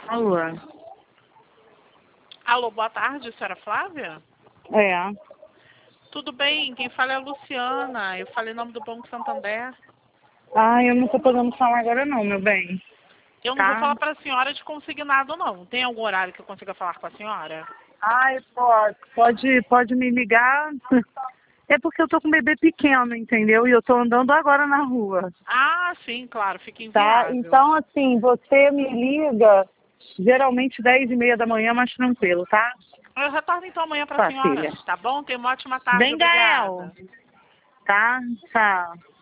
Alô? Alô, boa tarde, senhora Flávia? É. Tudo bem? Quem fala é a Luciana. Eu falei em nome do Banco Santander. Ah, eu não tô podendo falar agora não, meu bem. Eu não vou Tá? falar para a senhora de consignado, não. Tem algum horário que eu consiga falar com a senhora? Ai, pode me ligar. É porque eu tô com um bebê pequeno, entendeu? E eu tô andando agora na rua, Ah, sim, claro, fica tá? inviável. Então, assim, você me liga geralmente 10h30 da manhã, mais tranquilo, tá? Eu retorno então amanhã para a Tá, senhora, filha. tá bom? Tenha uma ótima tarde, Bem, Gael. obrigada. Tá? Tchau.